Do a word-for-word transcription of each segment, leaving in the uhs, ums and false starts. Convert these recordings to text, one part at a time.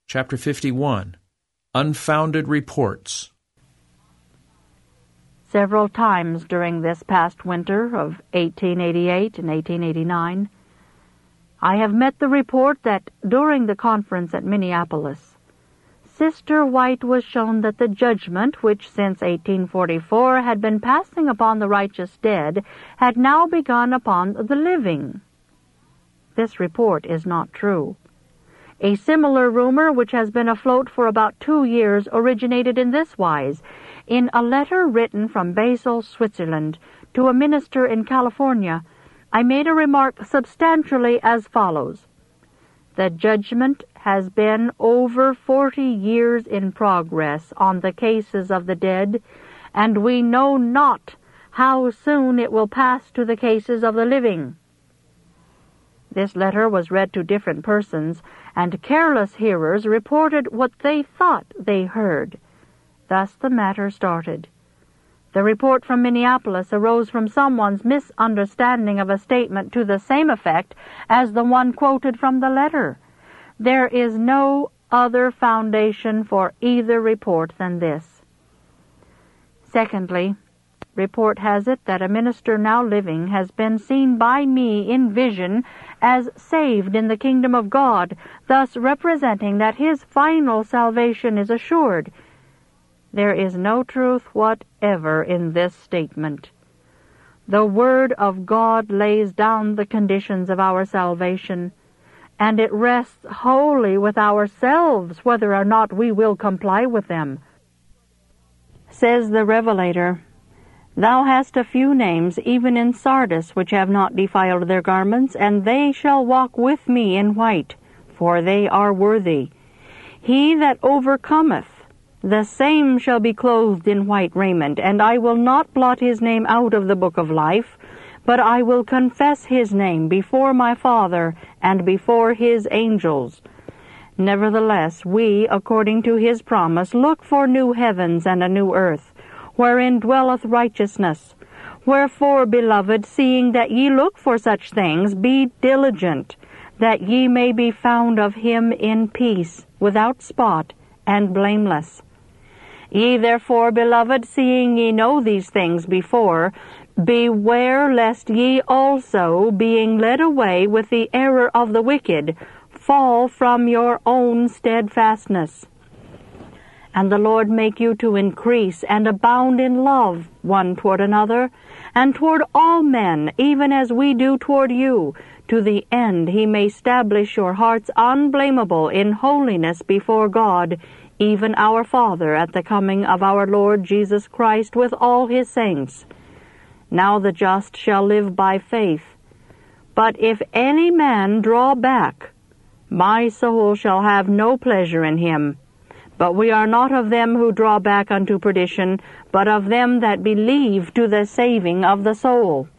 Chapter fifty-one. Unfounded Reports. Several times during this past winter of eighteen eighty-eight and eighteen eighty-nine, I have met the report that during the conference at Minneapolis, Sister White was shown that the judgment which since eighteen forty-four had been passing upon the righteous dead had now begun upon the living. This report is not true. A similar rumor, which has been afloat for about two years, originated in this wise. In a letter written from Basel, Switzerland, to a minister in California, I made a remark substantially as follows. The judgment has been over forty years in progress on the cases of the dead, and we know not how soon it will pass to the cases of the living. This letter was read to different persons, and careless hearers reported what they thought they heard. Thus the matter started. The report from Minneapolis arose from someone's misunderstanding of a statement to the same effect as the one quoted from the letter. There is no other foundation for either report than this. Secondly, report has it that a minister now living has been seen by me in vision as saved in the kingdom of God, thus representing that his final salvation is assured. There is no truth whatever in this statement. The Word of God lays down the conditions of our salvation, and it rests wholly with ourselves whether or not we will comply with them. Says the Revelator, Thou hast a few names even in Sardis which have not defiled their garments, and they shall walk with me in white, for they are worthy. He that overcometh, the same shall be clothed in white raiment, and I will not blot his name out of the book of life, but I will confess his name before my Father and before his angels. Nevertheless, we, according to his promise, look for new heavens and a new earth, wherein dwelleth righteousness. Wherefore, beloved, seeing that ye look for such things, be diligent, that ye may be found of him in peace, without spot, and blameless. Ye therefore, beloved, seeing ye know these things before, beware lest ye also, being led away with the error of the wicked, fall from your own steadfastness. And the Lord make you to increase and abound in love one toward another, and toward all men, even as we do toward you, to the end he may establish your hearts unblameable in holiness before God, even our Father, at the coming of our Lord Jesus Christ with all his saints. Now the just shall live by faith. But if any man draw back, my soul shall have no pleasure in him. But we are not of them who draw back unto perdition, but of them that believe to the saving of the soul.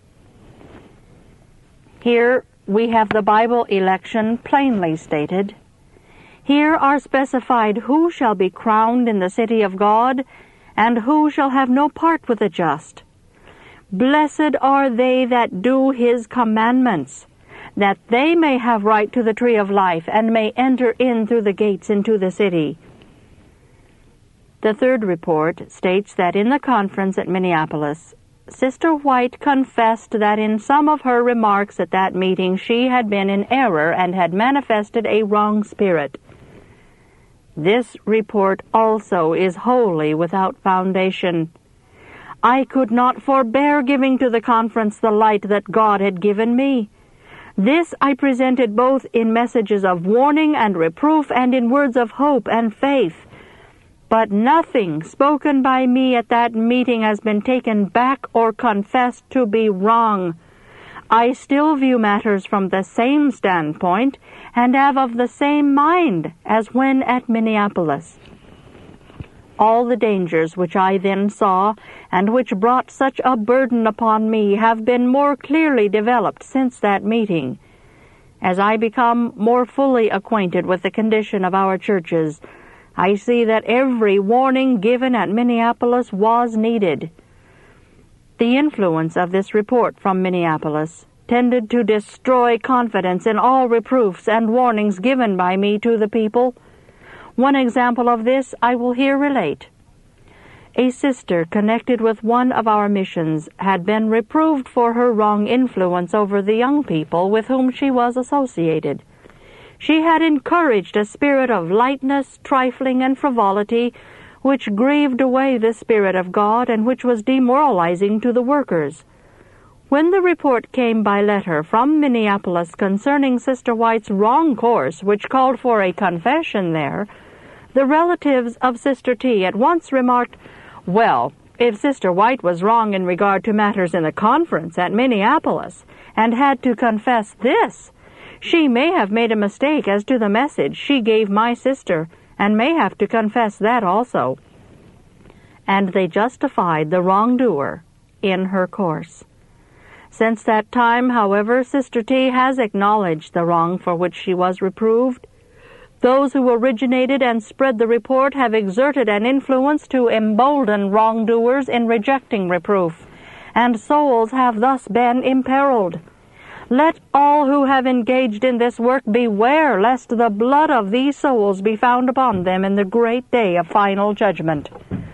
Here we have the Bible election plainly stated. Here are specified who shall be crowned in the city of God, and who shall have no part with the just. Blessed are they that do his commandments, that they may have right to the tree of life, and may enter in through the gates into the city. The third report states that in the conference at Minneapolis, Sister White confessed that in some of her remarks at that meeting she had been in error and had manifested a wrong spirit. This report also is wholly without foundation. I could not forbear giving to the conference the light that God had given me. This I presented both in messages of warning and reproof and in words of hope and faith. But nothing spoken by me at that meeting has been taken back or confessed to be wrong. I still view matters from the same standpoint and have of the same mind as when at Minneapolis. All the dangers which I then saw and which brought such a burden upon me have been more clearly developed since that meeting. As I become more fully acquainted with the condition of our churches, I see that every warning given at Minneapolis was needed. The influence of this report from Minneapolis tended to destroy confidence in all reproofs and warnings given by me to the people. One example of this I will here relate. A sister connected with one of our missions had been reproved for her wrong influence over the young people with whom she was associated. She had encouraged a spirit of lightness, trifling, and frivolity, which grieved away the Spirit of God and which was demoralizing to the workers. When the report came by letter from Minneapolis concerning Sister White's wrong course, which called for a confession there, the relatives of Sister T at once remarked, "Well, if Sister White was wrong in regard to matters in the conference at Minneapolis and had to confess this, she may have made a mistake as to the message she gave my sister and may have to confess that also." And they justified the wrongdoer in her course. Since that time, however, Sister T has acknowledged the wrong for which she was reproved. Those who originated and spread the report have exerted an influence to embolden wrongdoers in rejecting reproof, and souls have thus been imperiled. Let all who have engaged in this work beware lest the blood of these souls be found upon them in the great day of final judgment.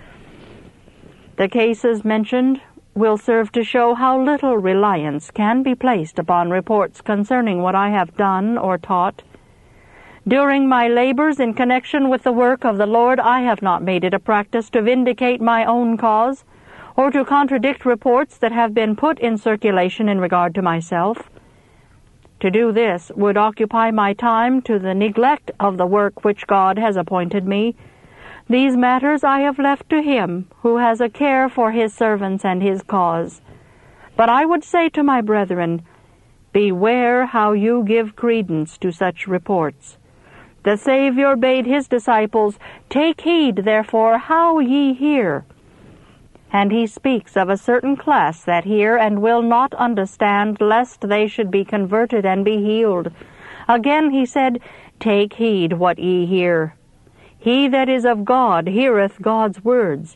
The cases mentioned will serve to show how little reliance can be placed upon reports concerning what I have done or taught. During my labors in connection with the work of the Lord, I have not made it a practice to vindicate my own cause, or to contradict reports that have been put in circulation in regard to myself. To do this would occupy my time to the neglect of the work which God has appointed me. These matters I have left to Him who has a care for His servants and His cause. But I would say to my brethren, beware how you give credence to such reports. The Savior bade His disciples, "Take heed, therefore, how ye hear." And He speaks of a certain class that hear and will not understand, lest they should be converted and be healed. Again He said, "Take heed what ye hear. He that is of God heareth God's words."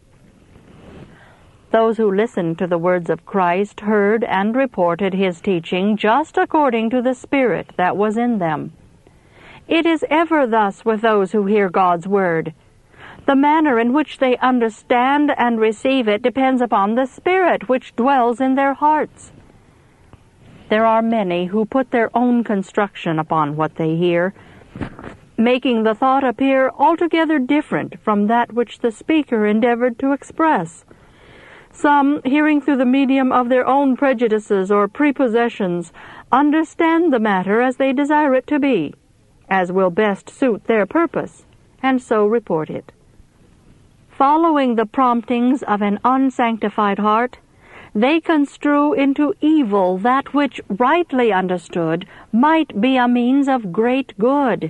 Those who listened to the words of Christ heard and reported His teaching just according to the Spirit that was in them. It is ever thus with those who hear God's word. The manner in which they understand and receive it depends upon the Spirit which dwells in their hearts. There are many who put their own construction upon what they hear, making the thought appear altogether different from that which the speaker endeavored to express. Some, hearing through the medium of their own prejudices or prepossessions, understand the matter as they desire it to be, as will best suit their purpose, and so report it. Following the promptings of an unsanctified heart, they construe into evil that which, rightly understood, might be a means of great good.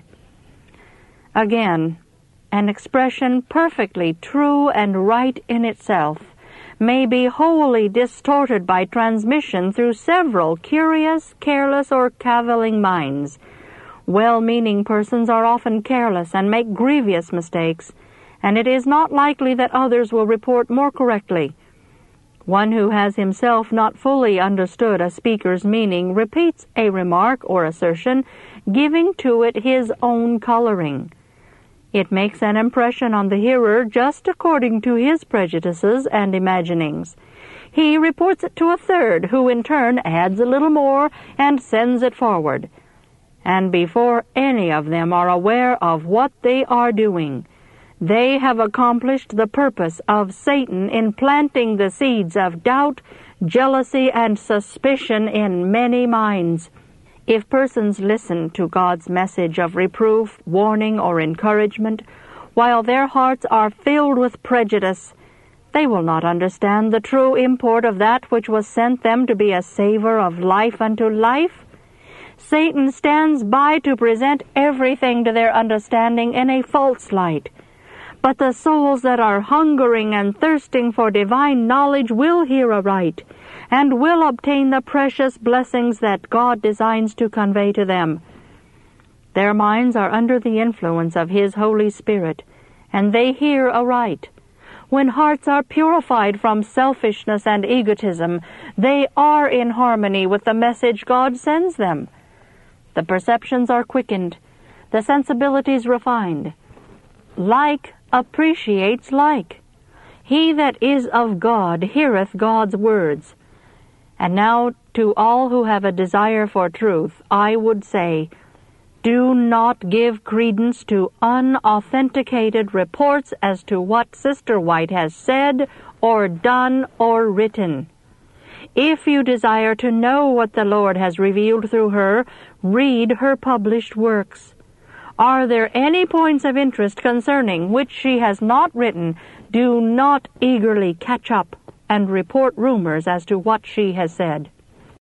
Again, an expression perfectly true and right in itself may be wholly distorted by transmission through several curious, careless, or cavilling minds. Well-meaning persons are often careless and make grievous mistakes, and it is not likely that others will report more correctly. One who has himself not fully understood a speaker's meaning repeats a remark or assertion, giving to it his own coloring. It makes an impression on the hearer just according to his prejudices and imaginings. He reports it to a third, who in turn adds a little more and sends it forward. And before any of them are aware of what they are doing, they have accomplished the purpose of Satan in planting the seeds of doubt, jealousy, and suspicion in many minds. If persons listen to God's message of reproof, warning, or encouragement, while their hearts are filled with prejudice, they will not understand the true import of that which was sent them to be a savor of life unto life. Satan stands by to present everything to their understanding in a false light. But the souls that are hungering and thirsting for divine knowledge will hear aright, and will obtain the precious blessings that God designs to convey to them. Their minds are under the influence of His Holy Spirit, and they hear aright. When hearts are purified from selfishness and egotism, they are in harmony with the message God sends them. The perceptions are quickened, the sensibilities refined. like appreciates like. He that is of God heareth God's words. And now to all who have a desire for truth, I would say, do not give credence to unauthenticated reports as to what Sister White has said or done or written. If you desire to know what the Lord has revealed through her, read her published works. Are there any points of interest concerning which she has not written, do not eagerly catch up and report rumors as to what she has said.